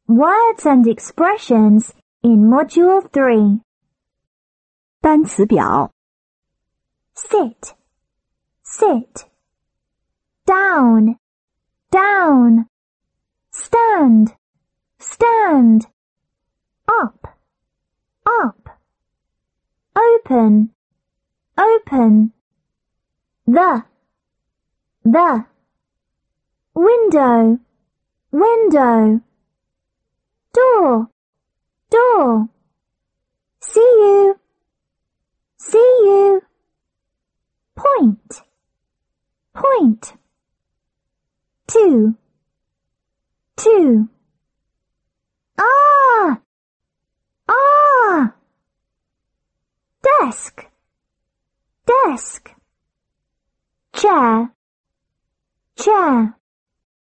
Words and expressions in Module 3. 单词表 Sit, sit. Down, down. Stand, stand. Up, up. Open, open. The. Window, window. Door, door. See you, see you. Point, point. Two, two. Ah, ah. Desk, desk. Chair, chair.